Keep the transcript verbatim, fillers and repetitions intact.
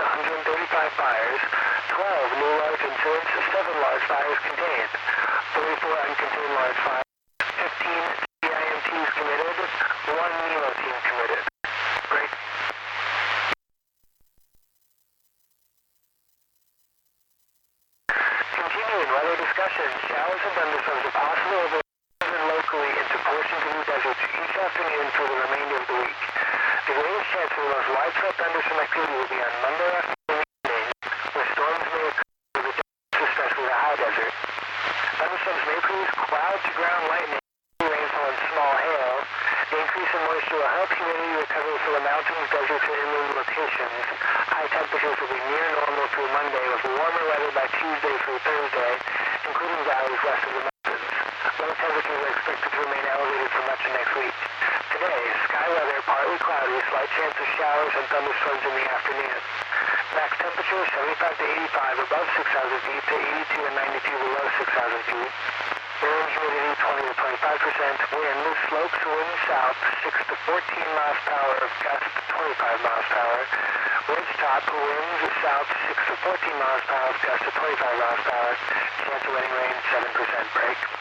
one hundred thirty-five fires, twelve new large incidents, seven large fires contained, thirty-four uncontained large fires, fifteen C I M Ts committed, one NEMO team committed. Break. Continuing weather discussion, showers and thunderstorms are possible over and locally into portions of the deserts each afternoon for the remainder of the week. The greatest chance for the most widespread thunderstorm activity will be on Monday afternoon and evening, where storms may occur over the deserts, especially the high desert. Thunderstorms may produce cloud-to-ground lightning, rainfall, and small hail. The increase in moisture will help humidity recover for the mountains, deserts, and inland locations. High temperatures will be near normal through Monday, with warmer weather by Tuesday through Thursday, including valleys west of the mountains. Low temperatures are expected to remain elevated for much of next week. Today, sky weather, partly cloudy, slight chance of showers and thunderstorms in the afternoon. Max temperature seventy-five to eighty-five above six thousand feet to eighty-two and ninety-two below six thousand feet. Air and humidity twenty to twenty-five percent. Wind slopes wind south six to fourteen miles per hour, gusts twenty-five miles per hour. Ridge top winds south six to fourteen miles per hour, gusts to twenty-five miles per hour. Chance of winning rain seven percent. Break.